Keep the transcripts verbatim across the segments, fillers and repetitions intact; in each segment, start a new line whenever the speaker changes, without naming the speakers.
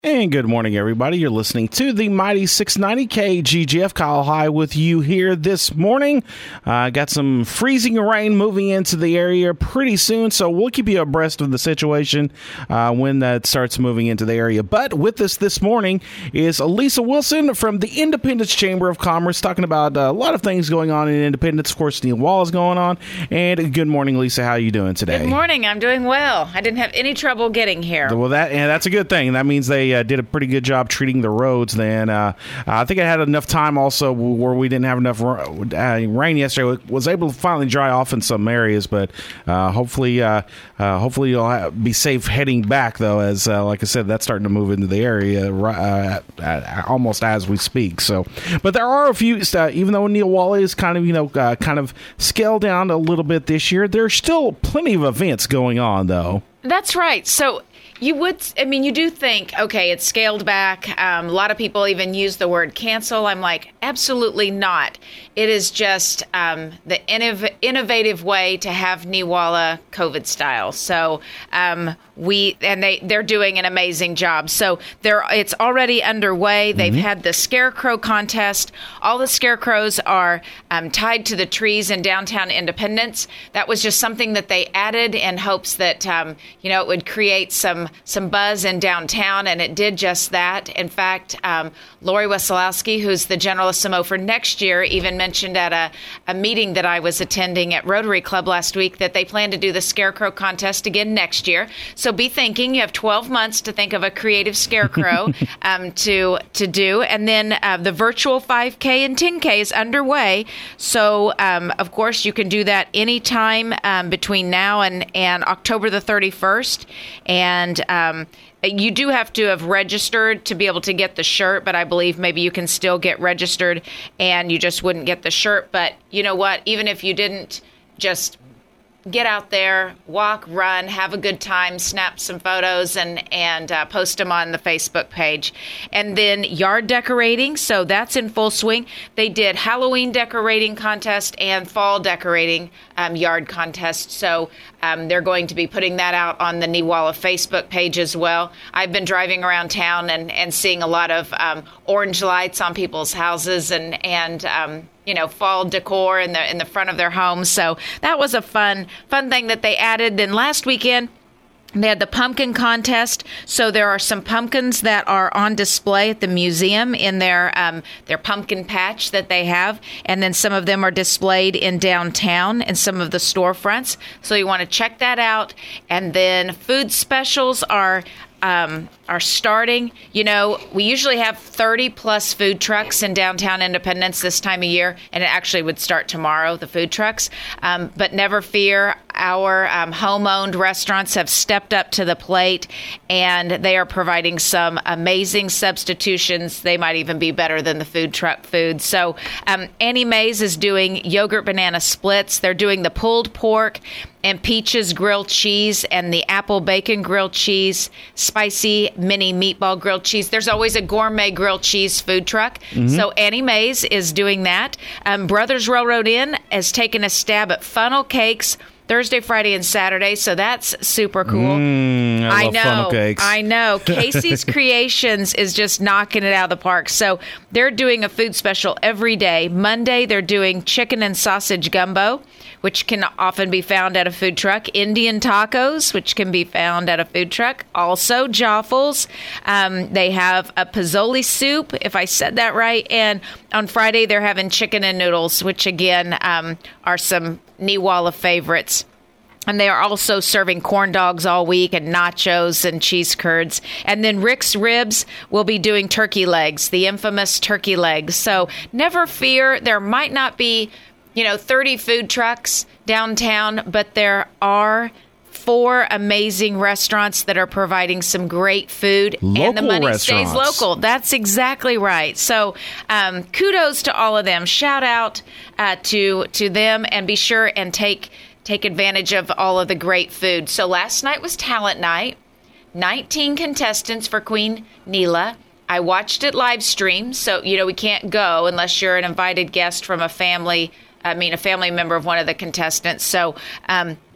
And good morning, everybody. You're listening to the Mighty six ninety K G G F. Kyle High with you here this morning. Uh, got some freezing rain moving into the area pretty soon, so we'll keep you abreast of the situation uh, when that starts moving into the area. But with us this morning is Lisa Wilson from the Independence Chamber of Commerce, talking about uh, a lot of things going on in Independence. Of course, Neil Wall is going on. And good morning, Lisa. How are you doing today?
Good morning. I'm doing well. I didn't have any trouble getting here.
Well, that and that's a good thing. That means they Uh, did a pretty good job treating the roads then. Uh, I think I had enough time also where we didn't have enough uh, rain yesterday. Was able to finally dry off in some areas, but uh, hopefully uh, uh, hopefully you'll have, be safe heading back, though, as, uh, like I said, that's starting to move into the area uh, uh, almost as we speak. So, but there are a few, uh, even though Neil Wall is kind of, you know, uh, kind of scaled down a little bit this year, there's still plenty of events going on, though.
That's right. So you would, I mean, you do think, okay, it's scaled back. Um, a lot of people even use the word cancel. I'm like, absolutely not. It is just um, the innov- innovative way to have Niwala COVID style. So um, we, and they, they're doing an amazing job. So they're, it's already underway. They've mm-hmm. had the Scarecrow contest. All the scarecrows are um, tied to the trees in downtown Independence. That was just something that they added in hopes that, um, you know, it would create some some buzz in downtown, and it did just that. In fact, um, Lori Wesolowski, who's the General S M O for next year, even mentioned at a, a meeting that I was attending at Rotary Club last week that they plan to do the Scarecrow contest again next year. So be thinking, you have twelve months to think of a creative scarecrow um, to to do. And then uh, the virtual five K and ten K is underway. So, um, of course, you can do that anytime um, between now and, and October the thirty-first. And um, you do have to have registered to be able to get the shirt, but I believe maybe you can still get registered and you just wouldn't get the shirt. But you know what? Even if you didn't, just get out there, walk, run, have a good time, snap some photos, and and uh, post them on the Facebook page. And then yard decorating, so that's in full swing. They did Halloween decorating contest and fall decorating um, yard contest. So um, they're going to be putting that out on the Niwala Facebook page as well. I've been driving around town and, and seeing a lot of um, orange lights on people's houses and and um, you know, fall decor in the in the front of their homes. So that was a fun fun thing that they added. Then last weekend, they had the pumpkin contest. So there are some pumpkins that are on display at the museum in their um, their pumpkin patch that they have. And then some of them are displayed in downtown in some of the storefronts. So you want to check that out. And then food specials are Um, are starting. You know, we usually have thirty plus food trucks in downtown Independence this time of year, and it actually would start tomorrow, the food trucks. Um, but never fear, our um, home-owned restaurants have stepped up to the plate, and they are providing some amazing substitutions. They might even be better than the food truck food. So um, Annie Mae's is doing yogurt banana splits. They're doing the pulled pork and peaches grilled cheese and the apple bacon grilled cheese, spicy mini meatball grilled cheese. There's always a gourmet grilled cheese food truck. Mm-hmm. So Annie Mae's is doing that. Um, Brothers Railroad Inn has taken a stab at funnel cakes Thursday, Friday, and Saturday, so that's super cool.
Mm, I, I love
know,
funnel cakes.
I know. Casey's Creations is just knocking it out of the park. So they're doing a food special every day. Monday, they're doing chicken and sausage gumbo, which can often be found at a food truck. Indian tacos, which can be found at a food truck. Also, Jawfuls. Um, they have a Pozzoli soup, if I said that right. And on Friday, they're having chicken and noodles, which, again, um, are some Niwala favorites. And they are also serving corn dogs all week and nachos and cheese curds. And then Rick's Ribs will be doing turkey legs, the infamous turkey legs. So never fear, there might not be, you know, thirty food trucks downtown, but there are four amazing restaurants that are providing some great food.
Local
and the money
restaurants.
stays local. That's exactly right. So um, kudos to all of them. Shout out uh, to to them, and be sure and take take advantage of all of the great food. So last night was talent night. nineteen contestants for Queen Nila. I watched it live stream, so you know we can't go unless you're an invited guest from a family. I mean, a family member of one of the contestants. So. Um,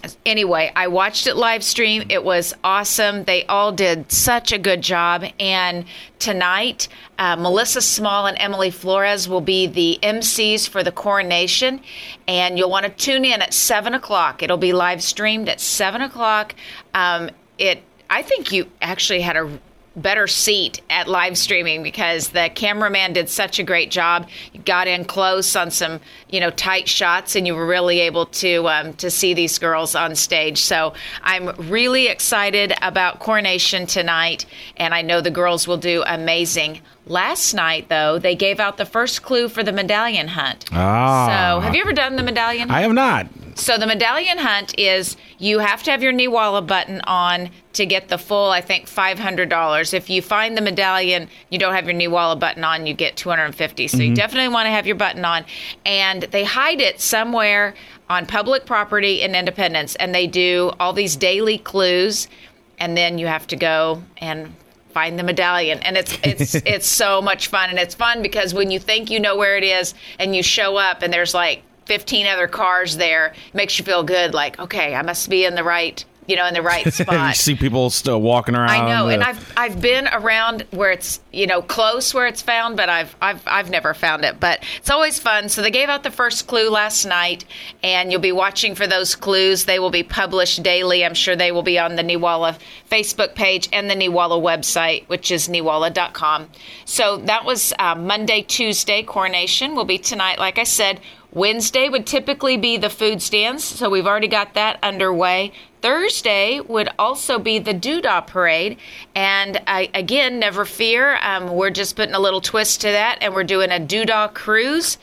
anyway, I watched it live stream. It was awesome. They all did such a good job. And tonight, uh, Melissa Small and Emily Flores will be the M Cs for the coronation. And you'll want to tune in at seven o'clock. It'll be live streamed at seven o'clock. Um, it, I think you actually had a better seat at live streaming because the cameraman did such a great job. You got in close on some, you know, tight shots, and you were really able to um, to see these girls on stage. So I'm really excited about coronation tonight, and I know the girls will do amazing. Last night, though, they gave out the first clue for the medallion hunt.
Ah.
So have you ever done the medallion hunt?
I have not.
So the medallion hunt is you have to have your Niwala button on to get the full, I think, five hundred dollars. If you find the medallion, you don't have your Niwala button on, you get two hundred fifty dollars. So mm-hmm. you definitely want to have your button on. And they hide it somewhere on public property in Independence, and they do all these daily clues, and then you have to go and find the medallion. And it's it's it's so much fun. And it's fun because when you think you know where it is and you show up and there's like fifteen other cars there, it makes you feel good, like, okay, I must be in the right, you know, in the right spot.
You see people still walking around.
I know,
the...
and I've I've been around where it's, you know, close where it's found, but I've I've I've never found it. But it's always fun. So they gave out the first clue last night, and you'll be watching for those clues. They will be published daily. I'm sure they will be on the Niwala Facebook page and the Niwala website, which is niwala dot com. So that was uh, Monday, Tuesday. Coronation will be tonight, like I said. Wednesday would typically be the food stands, so we've already got that underway. Thursday would also be the Doodah Parade, and I, again, never fear, um, we're just putting a little twist to that, and we're doing a Doodah cruise.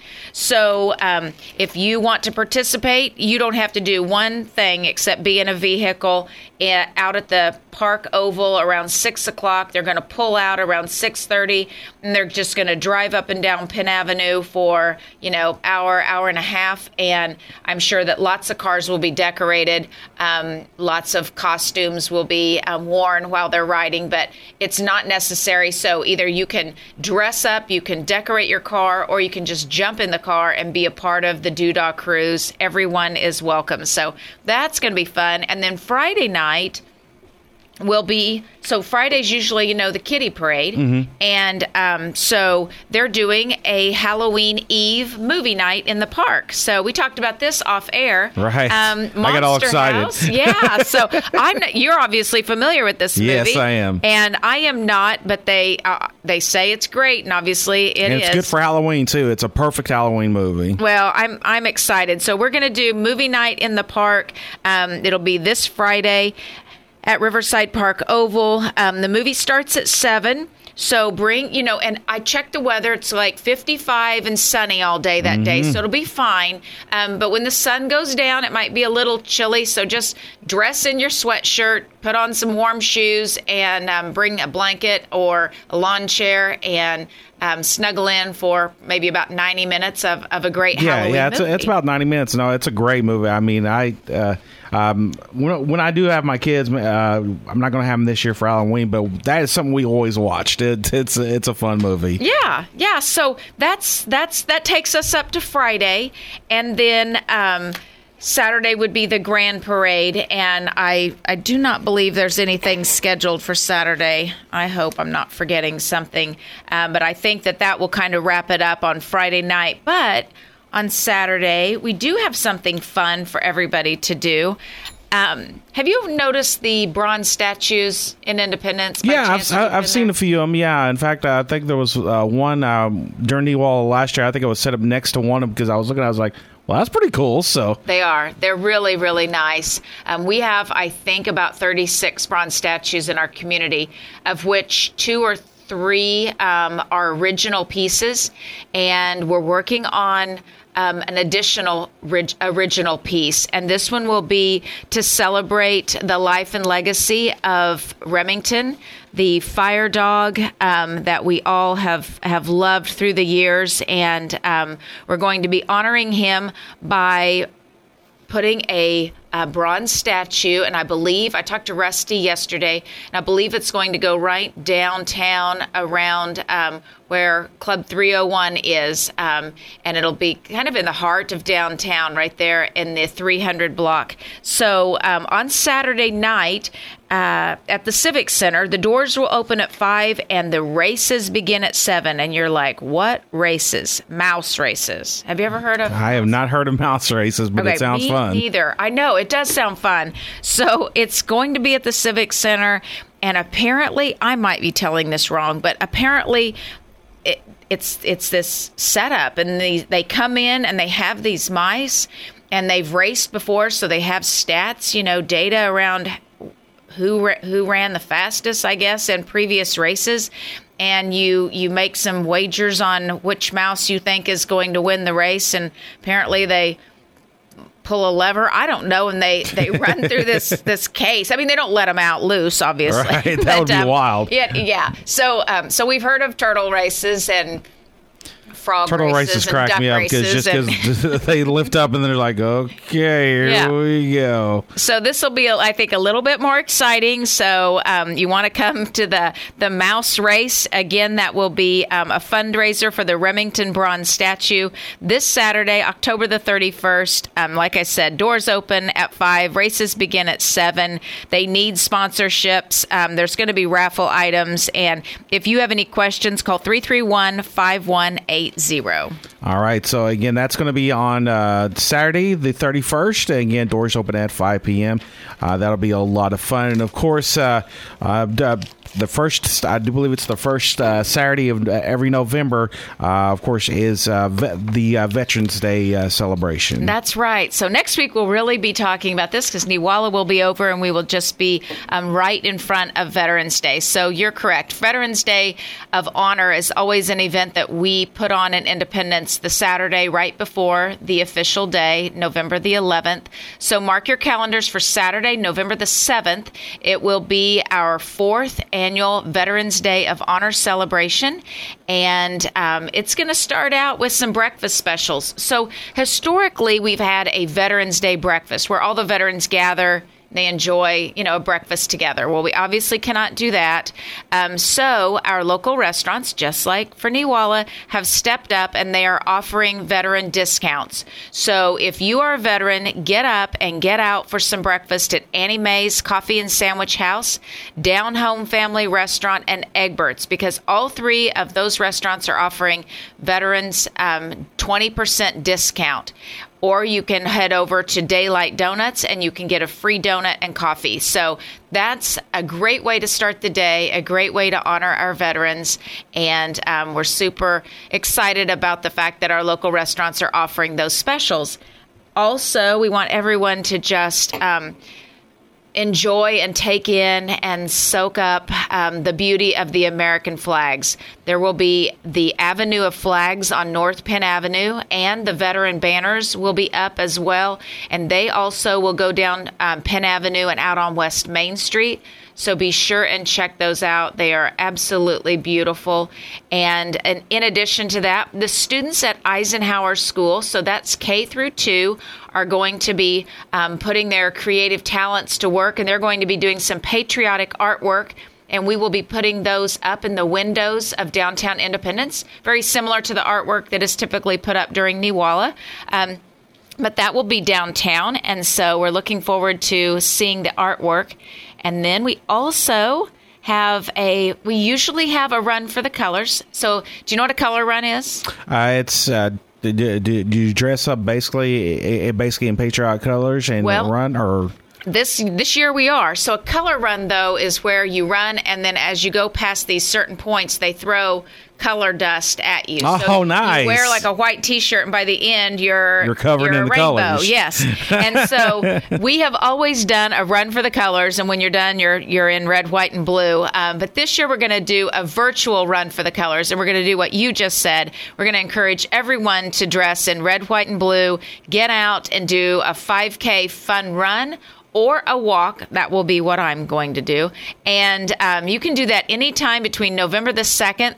So um, if you want to participate, you don't have to do one thing except be in a vehicle uh, out at the Park Oval around six o'clock. They're going to pull out around six thirty, and they're just going to drive up and down Penn Avenue for, you know, hour, hour and a half, and I'm sure that lots of cars will be decorated. Um, Lots of costumes will be um, worn while they're riding, but it's not necessary. So either you can dress up, you can decorate your car, or you can just jump in the car and be a part of the Doodah cruise. Everyone is welcome. So that's going to be fun. And then Friday night will be, so Friday's usually, you know, the kiddie parade. Mm-hmm. And um, so they're doing a Halloween Eve movie night in the park. So we talked about this off air.
Right.
Um, Monster
I got all excited.
House. Yeah. So I'm not, you're obviously familiar with this movie.
Yes, I am.
And I am not, but they uh, they say it's great, and obviously it
and it's
is.
It's good for Halloween, too. It's a perfect Halloween movie.
Well, I'm I'm excited. So we're going to do movie night in the park. Um, it'll be this Friday at Riverside Park Oval. Um, the movie starts at seven. So bring, you know, and I checked the weather. It's like fifty-five and sunny all day that mm-hmm. day, so it'll be fine. Um, but when the sun goes down, it might be a little chilly. So just dress in your sweatshirt, put on some warm shoes, and um, bring a blanket or a lawn chair and um, snuggle in for maybe about ninety minutes of, of a great
yeah,
Halloween
yeah, it's
movie.
A, it's about ninety minutes. No, it's a great movie. I mean, I uh, um, when when I do have my kids, uh, I'm not going to have them this year for Halloween, but that is something we always watched. It, it's it's a fun movie.
Yeah, yeah. So that's that's that takes us up to Friday, and then um, Saturday would be the grand parade. And I I do not believe there's anything scheduled for Saturday. I hope I'm not forgetting something, um, but I think that that will kind of wrap it up on Friday night. But on Saturday, we do have something fun for everybody to do. Um, have you noticed the bronze statues in Independence?
Yeah, I've, I've seen there? a few of them. Yeah, in fact, uh, I think there was uh, one um, during Niwala last year. I think it was set up next to one of them because I was looking. I was like, well, that's pretty cool. So
they are. They're really, really nice. Um, we have, I think, about thirty-six bronze statues in our community, of which two or three um, are original pieces, and we're working on Um, an additional rig- original piece. And this one will be to celebrate the life and legacy of Remington, the fire dog um, that we all have, have loved through the years. And um, we're going to be honoring him by putting a uh, bronze statue, and I believe, I talked to Rusty yesterday, and I believe it's going to go right downtown around um, where Club three oh one is, um, and it'll be kind of in the heart of downtown, right there in the three hundred block. So um, on Saturday night, Uh, at the Civic Center, the doors will open at five and the races begin at seven. And you're like, what races? Mouse races. Have you ever heard of?
I have not heard of mouse races, but
okay,
it sounds
me
fun.
Neither. I know it does sound fun. So it's going to be at the Civic Center, and apparently, I might be telling this wrong, but apparently, it, it's it's this setup, and they they come in and they have these mice, and they've raced before, so they have stats, you know, data around who who ran the fastest, I guess, in previous races, and you you make some wagers on which mouse you think is going to win the race, and apparently they pull a lever. I don't know, and they, they run through this this case. I mean, they don't let them out loose, obviously.
Right, that
but,
would be
um,
wild.
Yeah, yeah. So um, so we've heard of turtle races and frog
Turtle
races,
races
and
crack
duck
me up because
races
just because they lift up and they're like, okay, here
Yeah.
we go.
So this will be, I think, a little bit more exciting. So um, you want to come to the, the mouse race. Again, that will be um, a fundraiser for the Remington Bronze Statue this Saturday, October the thirty-first. Um, like I said, doors open at five. Races begin at seven. They need sponsorships. Um, there's going to be raffle items. And if you have any questions, call three three one, five one eight zero.
All right. So, again, that's going to be on uh, Saturday, the thirty-first. Again, doors open at five p.m. Uh, that'll be a lot of fun. And, of course, uh, uh, the first, I do believe it's the first uh, Saturday of every November, uh, of course, is uh, ve- the uh, Veterans Day uh, celebration.
That's right. So next week we'll really be talking about this because Niwala will be over and we will just be um, right in front of Veterans Day. So you're correct. Veterans Day of Honor is always an event that we put on in Independence the Saturday right before the official day, November the eleventh. So mark your calendars for Saturday, November the seventh. It will be our fourth annual Veterans Day of Honor celebration, and um, it's going to start out with some breakfast specials. So historically, we've had a Veterans Day breakfast where all the veterans gather. They enjoy, you know, a breakfast together. Well, we obviously cannot do that. Um, so our local restaurants, just like for Niwala, have stepped up and they are offering veteran discounts. So if you are a veteran, get up and get out for some breakfast at Annie Mae's Coffee and Sandwich House, Down Home Family Restaurant, and Egbert's, because all three of those restaurants are offering veterans um, twenty percent discount. Or you can head over to Daylight Donuts and you can get a free donut and coffee. So that's a great way to start the day, a great way to honor our veterans. And um, we're super excited about the fact that our local restaurants are offering those specials. Also, we want everyone to just um, enjoy and take in and soak up um, the beauty of the American flags. There will be the Avenue of Flags on North Penn Avenue, and the veteran banners will be up as well. And they also will go down um, Penn Avenue and out on West Main Street. So be sure and check those out. They are absolutely beautiful. And, and in addition to that, the students at Eisenhower School, so that's K through two, are going to be um, putting their creative talents to work, and they're going to be doing some patriotic artwork. And we will be putting those up in the windows of downtown Independence, very similar to the artwork that is typically put up during Niwala. Um, but that will be downtown, and so we're looking forward to seeing the artwork. And then we also have a, we usually have a run for the colors. So do you know what a color run is?
Uh, it's, uh, do, do, do you dress up basically, basically in patriotic colors and
well,
run, or?
This this year we are. So a color run, though, is where you run, and then as you go past these certain points, they throw color dust at you.
Oh,
so
nice.
You wear like a white T-shirt, and by the end, you're,
you're covered
you're
in
a
the
rainbow.
colors.
Yes. And so we have always done a run for the colors, and when you're done, you're you're in red, white, and blue. Um, but this year, we're going to do a virtual run for the colors, and we're going to do what you just said. We're going to encourage everyone to dress in red, white, and blue, get out and do a five K fun run, or a walk. That will be what I'm going to do. And um, you can do that anytime between November the second through the eleventh.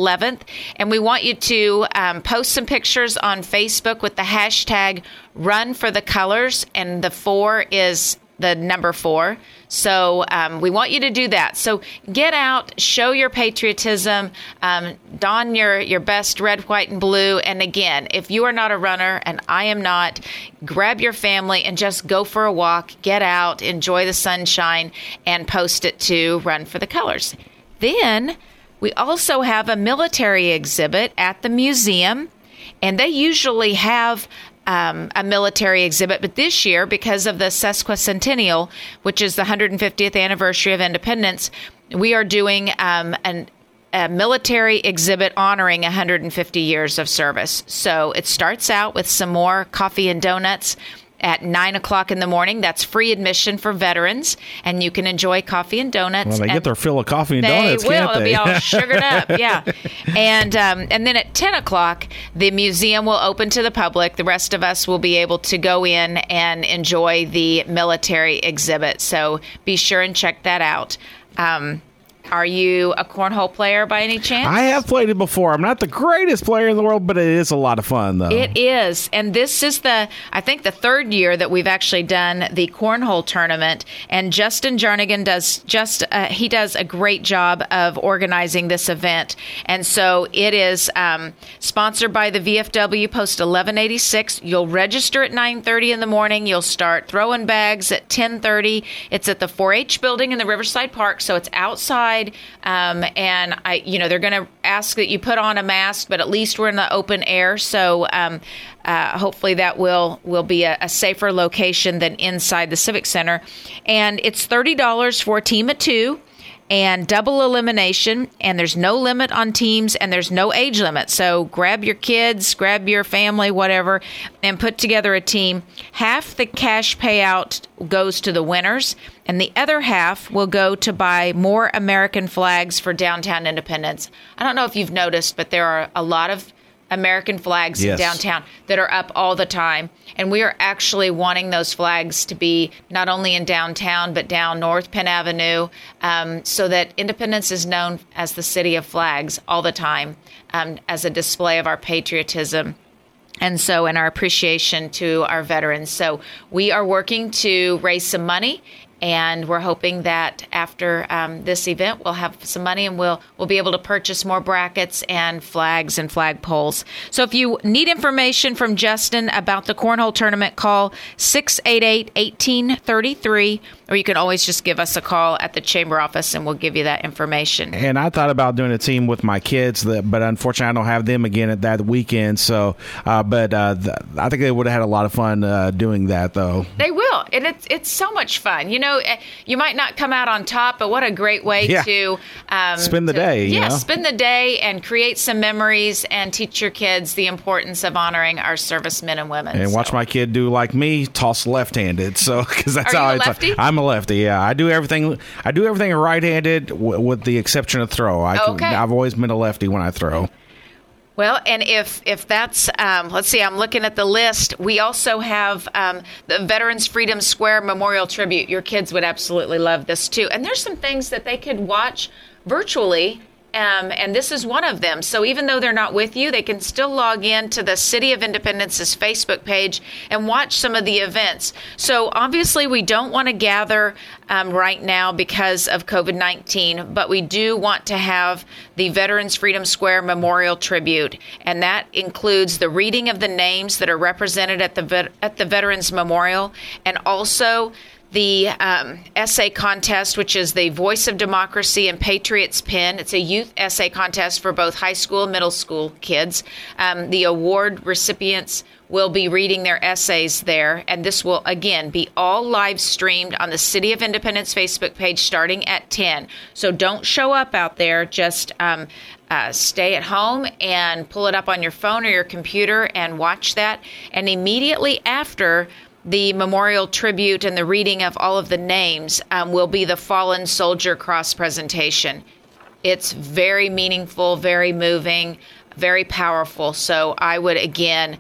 eleventh. And we want you to um, post some pictures on Facebook with the hashtag Run for the Colors. And the four is the number four. So um, we want you to do that. So get out, show your patriotism, um, don your, your best red, white, and blue. And again, if you are not a runner, and I am not, grab your family and just go for a walk, get out, enjoy the sunshine, and post it to Run for the Colors. Then we also have a military exhibit at the museum, and they usually have Um, a military exhibit, but this year, because of the sesquicentennial, which is the one hundred fiftieth anniversary of independence, we are doing um, an, a military exhibit honoring one hundred fifty years of service. So it starts out with some more coffee and donuts at nine o'clock in the morning. That's free admission for veterans, and you can enjoy coffee and donuts.
Well, they
and
get their fill of coffee and
they
donuts,
will.
can't they?
They'll be all sugared up, yeah. And um, and then at ten o'clock, the museum will open to the public. The rest of us will be able to go in and enjoy the military exhibit. So be sure and check that out. Um, Are you a cornhole player by any chance?
I have played it before. I'm not the greatest player in the world, but it is a lot of fun, though.
It is. And this is the, I think, the third year that we've actually done the cornhole tournament. And Justin Jernigan does just, uh, he does a great job of organizing this event. And so it is um, sponsored by the V F W Post eleven eighty-six. You'll register at nine thirty in the morning. You'll start throwing bags at ten thirty. It's at the four H building in the Riverside Park, so it's outside. Um, and I, you know, they're going to ask that you put on a mask, but at least we're in the open air. So um, uh, hopefully that will will be a, a safer location than inside the Civic Center. And it's thirty dollars for a team of two and double elimination. And there's no limit on teams, and there's no age limit. So grab your kids, grab your family, whatever, and put together a team. Half the cash payout goes to the winners, and the other half will go to buy more American flags for downtown Independence. I don't know if you've noticed, but there are a lot of American flags
yes.
in downtown that are up all the time. And we are actually wanting those flags to be not only in downtown, but down North Penn Avenue, um, so that Independence is known as the city of flags all the time, um, as a display of our patriotism. And so, and our appreciation to our veterans. So we are working to raise some money, and we're hoping that after um, this event, we'll have some money, and we'll we'll be able to purchase more brackets and flags and flag poles. So if you need information from Justin about the cornhole tournament, call six eight eight, one eight three three, or you can always just give us a call at the chamber office, and we'll give you that information.
And I thought about doing a team with my kids, that, but unfortunately, I don't have them again at that weekend. So, uh, but uh, th- I think they would have had a lot of fun uh, doing that, though.
They will, and it's it's so much fun. You know, you might not come out on top, but what a great way
yeah.
to um,
spend the
to,
day.
Yeah,
you know?
spend the day and create some memories, and teach your kids the importance of honoring our servicemen and women.
And
so.
watch my kid do like me, toss left-handed. So because that's
Are
how
you a
I
lefty?
I'm a lefty. Yeah, I do everything. I do everything right-handed, w- with the exception of throw. I can,
Okay.
I've always been a lefty when I throw.
Well, and if if that's, um, let's see, I'm looking at the list. We also have um, the Veterans Freedom Square Memorial Tribute. Your kids would absolutely love this, too. And there's some things that they could watch virtually, um, and this is one of them. So even though they're not with you, they can still log in to the City of Independence's Facebook page and watch some of the events. So obviously we don't want to gather um, right now because of covid nineteen, but we do want to have the Veterans Freedom Square Memorial Tribute, and that includes the reading of the names that are represented at the vet- at the Veterans Memorial, and also the um, essay contest, which is the Voice of Democracy and Patriots Pen. It's a youth essay contest for both high school and middle school kids. Um, the award recipients will be reading their essays there, and this will, again, be all live streamed on the City of Independence Facebook page starting at ten. So don't show up out there. Just um, uh, stay at home and pull it up on your phone or your computer and watch that. And immediately after the memorial tribute and the reading of all of the names um, will be the Fallen Soldier Cross presentation. It's very meaningful, very moving, very powerful. So I would, again,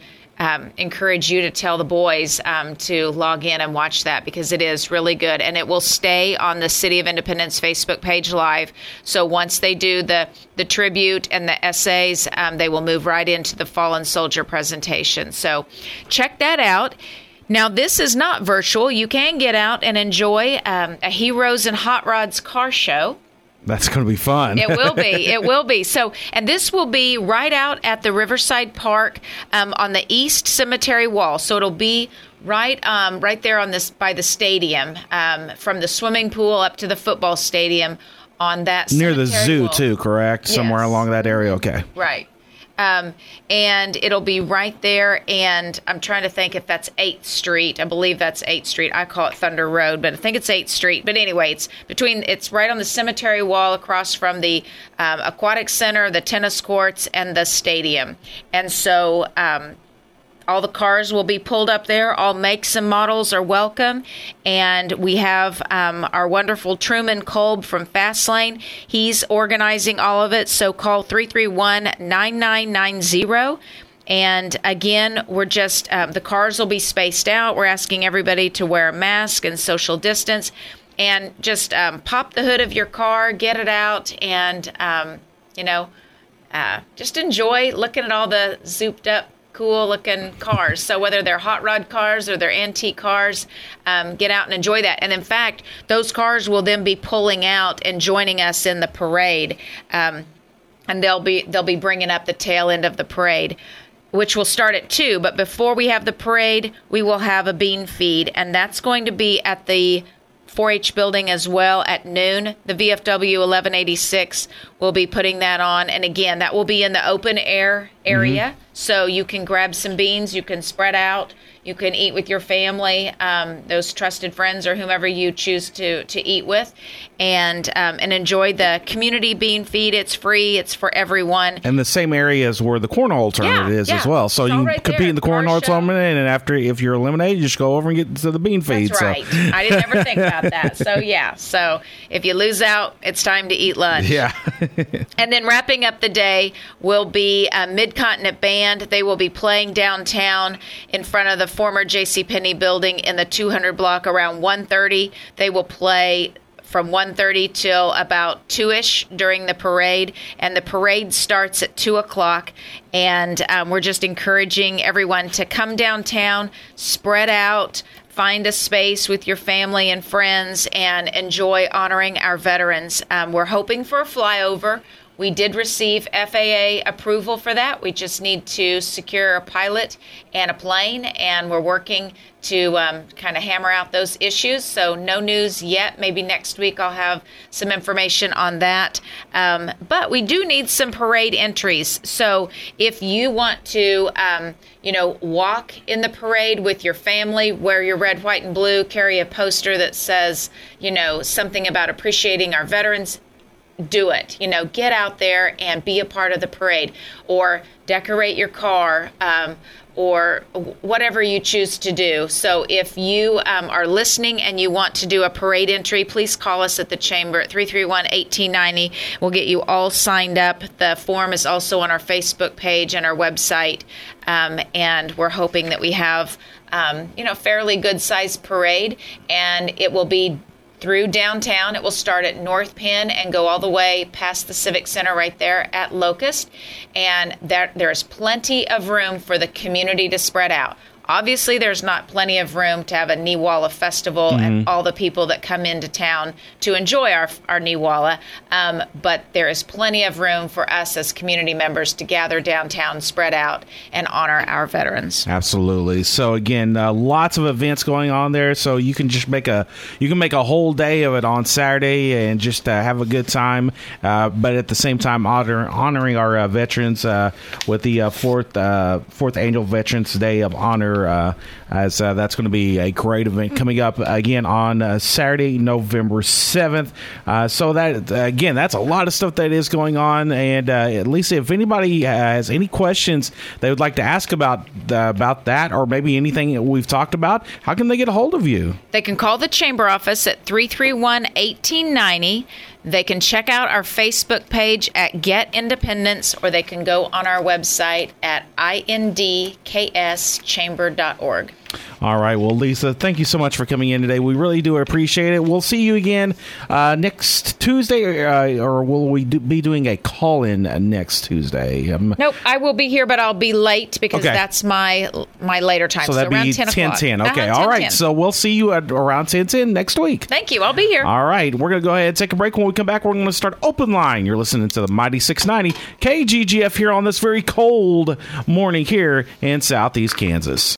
um, encourage you to tell the boys um, to log in and watch that, because it is really good. And it will stay on the City of Independence Facebook page live. So once they do the, the tribute and the essays, um, they will move right into the Fallen Soldier presentation. So check that out. Now, this is not virtual. You can get out and enjoy um, a Heroes and Hot Rods car show.
That's going to be fun.
It will be. It will be. So, and this will be right out at the Riverside Park um, on the East Cemetery Wall. So it'll be right, um, right there on this by the stadium, um, from the swimming pool up to the football stadium on that
near the zoo
wall.
too, correct?
Yes.
Somewhere along that area. Okay.
Right. Um, and it'll be right there, and I'm trying to think if that's eighth Street. I believe that's eighth Street. I call it Thunder Road, but I think it's eighth Street. But anyway, it's between. It's right on the cemetery wall across from the um, Aquatic Center, the tennis courts, and the stadium. And so um, all the cars will be pulled up there. All makes and models are welcome. And we have um, our wonderful Truman Kolb from Fastlane. He's organizing all of it. So call three three one, nine nine nine zero. And again, we're just, um, the cars will be spaced out. We're asking everybody to wear a mask and social distance. And just um, pop the hood of your car, get it out, and, um, you know, uh, just enjoy looking at all the zooped up, cool looking cars. So whether they're hot rod cars or they're antique cars, um, get out and enjoy that. And in fact, those cars will then be pulling out and joining us in the parade. Um, and they'll be, they'll be bringing up the tail end of the parade, which will start at two. But before we have the parade, we will have a bean feed, and that's going to be at the four H building as well at noon. The V F W eleven eighty-six will be putting that on. And again, that will be in the open air area. Mm-hmm. So you can grab some beans, you can spread out, you can eat with your family, um, those trusted friends or whomever you choose to, to eat with, and um, and enjoy the community bean feed. It's free. It's for everyone.
And the same area is where the cornhole tournament
yeah,
is
yeah.
as well. So
it's
you
right
compete
there.
in the cornhole tournament, and after, if you're eliminated, you just go over and get to the bean feed.
That's
so.
right. I didn't ever think about that. So, yeah. So if you lose out, it's time to eat lunch.
Yeah.
And then wrapping up the day will be a Mid-Continent Band. They will be playing downtown in front of the former JCPenney building in the two hundred block around one thirty. They will play from one thirty till about two-ish during the parade, and the parade starts at two o'clock. And um, we're just encouraging everyone to come downtown, spread out, find a space with your family and friends, and enjoy honoring our veterans. Um, we're hoping for a flyover. We did receive F A A approval for that. We just need to secure a pilot and a plane, and we're working to um, kind of hammer out those issues. So no news yet. Maybe next week I'll have some information on that. Um, but we do need some parade entries. So if you want to, um, you know, walk in the parade with your family, wear your red, white, and blue, carry a poster that says, you know, something about appreciating our veterans, do it. You know, get out there and be a part of the parade, or decorate your car, um, or whatever you choose to do. So if you um, are listening and you want to do a parade entry, please call us at the chamber at three three one, one eight nine zero. We'll get you all signed up. The form is also on our Facebook page and our website. Um, and we're hoping that we have, um, you know, fairly good sized parade, and it will be through downtown. It will start at North Penn and go all the way past the Civic Center right there at Locust. And there, there's plenty of room for the community to spread out. Obviously, there's not plenty of room to have a Niwala festival mm-hmm. and all the people that come into town to enjoy our our Niwala. Um, but there is plenty of room for us as community members to gather downtown, spread out, and honor our veterans.
Absolutely. So again, uh, lots of events going on there. So you can just make a you can make a whole day of it on Saturday and just uh, have a good time. Uh, but at the same time, honor, honoring our uh, veterans uh, with the uh, fourth uh, fourth annual Veterans Day of Honor. there, uh, as uh, that's going to be a great event coming up again on uh, Saturday, November seventh. Uh, so that again, that's a lot of stuff that is going on. And uh, Lisa, if anybody has any questions they would like to ask about uh, about that, or maybe anything that we've talked about, how can they get a hold of you?
They can call the Chamber office at three three one, one eight nine zero. They can check out our Facebook page at Get Independence, or they can go on our website at I N D K S chamber dot org.
All right. Well, Lisa, thank you so much for coming in today. We really do appreciate it. We'll see you again uh, next Tuesday, uh, or will we do, be doing a call-in next Tuesday? Um,
nope, I will be here, but I'll be late because
okay.
that's my my later time.
So that'd
so around
be
ten
ten
o'clock.
ten. Okay.
Uh-huh,
all
ten,
right.
ten.
So we'll see you at around ten ten next week.
Thank you. I'll be here.
All right. We're going to go ahead and take a break. When we come back, we're going to start Open Line. You're listening to the Mighty six ninety K G G F here on this very cold morning here in Southeast Kansas.